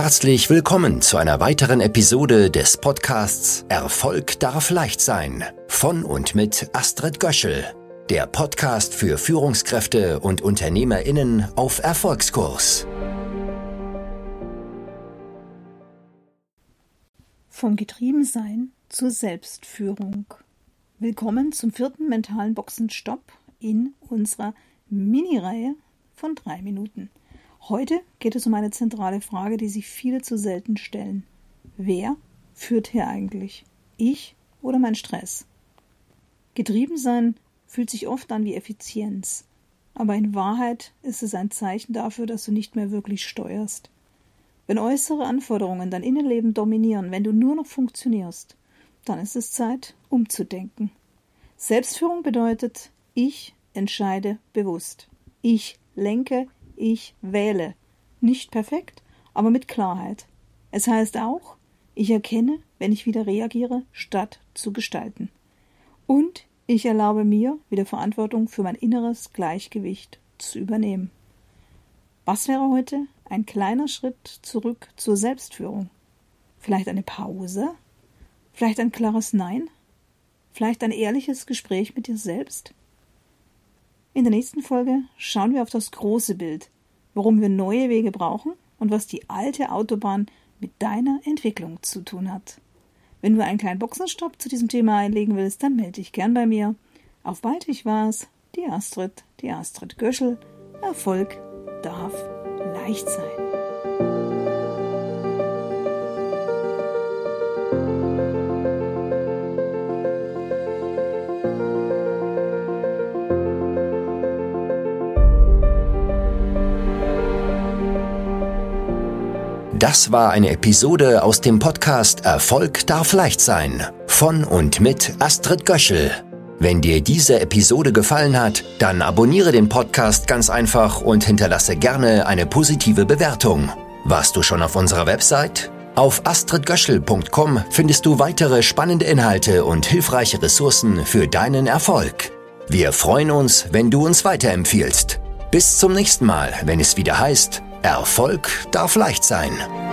Herzlich willkommen zu einer weiteren Episode des Podcasts Erfolg darf leicht sein von und mit Astrid Göschel, der Podcast für Führungskräfte und UnternehmerInnen auf Erfolgskurs. Vom Getriebensein zur Selbstführung. Willkommen zum 4. mentalen Boxenstopp in unserer Mini-Reihe von 3 Minuten. Heute geht es um eine zentrale Frage, die sich viele zu selten stellen. Wer führt hier eigentlich? Ich oder mein Stress? Getriebensein fühlt sich oft an wie Effizienz, aber in Wahrheit ist es ein Zeichen dafür, dass du nicht mehr wirklich steuerst. Wenn äußere Anforderungen dein Innenleben dominieren, wenn du nur noch funktionierst, dann ist es Zeit, umzudenken. Selbstführung bedeutet, ich entscheide bewusst. Ich lenke, ich wähle. Nicht perfekt, aber mit Klarheit. Es heißt auch, ich erkenne, wenn ich wieder reagiere, statt zu gestalten. Und ich erlaube mir, wieder Verantwortung für mein inneres Gleichgewicht zu übernehmen. Was wäre heute ein kleiner Schritt zurück zur Selbstführung? Vielleicht eine Pause? Vielleicht ein klares Nein? Vielleicht ein ehrliches Gespräch mit dir selbst? In der nächsten Folge schauen wir auf das große Bild, warum wir neue Wege brauchen und was die alte Autobahn mit deiner Entwicklung zu tun hat. Wenn du einen kleinen Boxenstopp zu diesem Thema einlegen willst, dann melde dich gern bei mir. Auf bald, ich war's, die Astrid Göschel. Erfolg darf leicht sein. Das war eine Episode aus dem Podcast Erfolg darf leicht sein von und mit Astrid Göschel. Wenn dir diese Episode gefallen hat, dann abonniere den Podcast ganz einfach und hinterlasse gerne eine positive Bewertung. Warst du schon auf unserer Website? Auf astridgöschel.com findest du weitere spannende Inhalte und hilfreiche Ressourcen für deinen Erfolg. Wir freuen uns, wenn du uns weiterempfiehlst. Bis zum nächsten Mal, wenn es wieder heißt, Erfolg darf leicht sein.